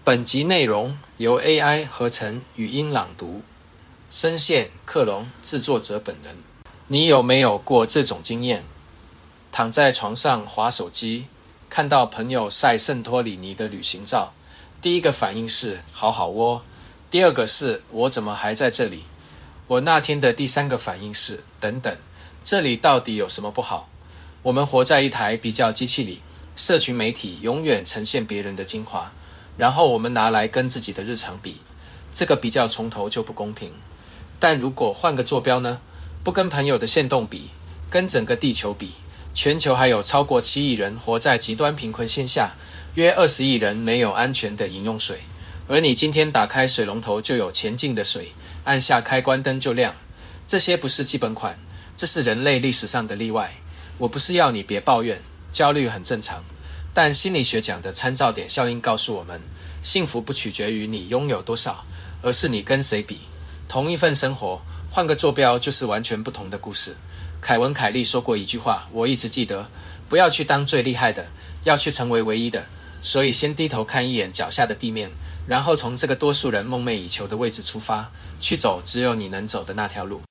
本集内容由 AI 合成语音朗读，声线克隆，制作者本人。你有没有过这种经验？躺在床上滑手机，看到朋友晒圣托里尼的旅行照，第一个反应是好好窝，第二个是我怎么还在这里？我那天的第三个反应是等等，这里到底有什么不好？我们活在一台比较机器里，社群媒体永远呈现别人的精华，然后我们拿来跟自己的日常比，这个比较从头就不公平。但如果换个坐标呢？不跟朋友的限动比，跟整个地球比，全球还有超过7亿人活在极端贫困线下，约20亿人没有安全的饮用水，而你今天打开水龙头就有前进的水，按下开关灯就亮。这些不是基本款，这是人类历史上的例外。我不是要你别抱怨，焦虑很正常，但心理学讲的参照点效应告诉我们，幸福不取决于你拥有多少，而是你跟谁比。同一份生活，换个坐标就是完全不同的故事。凯文·凯利说过一句话，我一直记得，不要去当最厉害的，要去成为唯一的。所以先低头看一眼脚下的地面，然后从这个多数人梦寐以求的位置出发，去走只有你能走的那条路。